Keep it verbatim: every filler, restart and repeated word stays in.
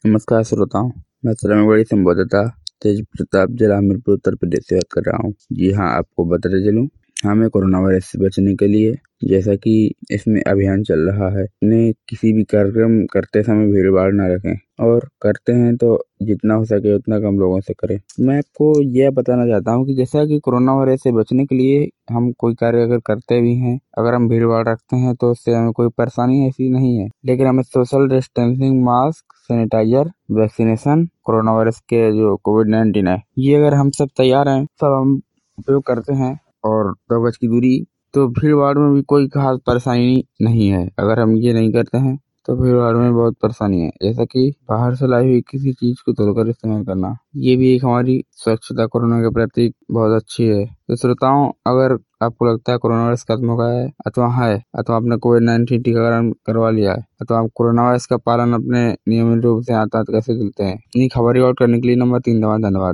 नमस्कार श्रोताओं, मैं श्रवणबेड़ी संवाददाता तेज प्रताप जिला हमीरपुर उत्तर प्रदेश से बात कर रहा हूँ। जी हाँ, आपको बताते चलूँ, हमें कोरोना वायरस से बचने के लिए, जैसा कि इसमें अभियान चल रहा है, ने किसी भी कार्यक्रम करते समय भीड़ भाड़ न रखें और करते हैं तो जितना हो सके उतना कम लोगों से करें। मैं आपको यह बताना चाहता हूँ कि जैसा कि कोरोना वायरस से बचने के लिए हम कोई कार्य अगर करते भी हैं, अगर हम भीड़ भाड़ रखते हैं तो उससे हमें कोई परेशानी ऐसी नहीं है, लेकिन हमें social distancing, mask, sanitiser, vaccination, corona virus के जो कोविड नाइन्टीन है, ये अगर हम सब तैयार हैं, सब हम उपयोग करते हैं और दो गज की दूरी, तो भीड़ भाड़ में भी कोई खास परेशानी नहीं है। अगर हम ये नहीं करते हैं तो भीड़ भाड़ में बहुत परेशानी है, जैसा कि बाहर से लाई हुई किसी चीज को तोड़कर इस्तेमाल करना, ये भी एक हमारी स्वच्छता कोरोना के प्रति बहुत अच्छी है। तो श्रोताओं, अगर आपको लगता है कोरोना वायरस खत्म हो गया है अथवा है अथवा आपने कोविड नाइन्टीन टीकाकरण करवा लिया है अथवा आप कोरोना वायरस का पालन अपने नियमित रूप से आतात कैसे चलते हैं, इन्हीं खबर रिकॉर्ड करने के लिए नंबर तीन दबा। धन्यवाद।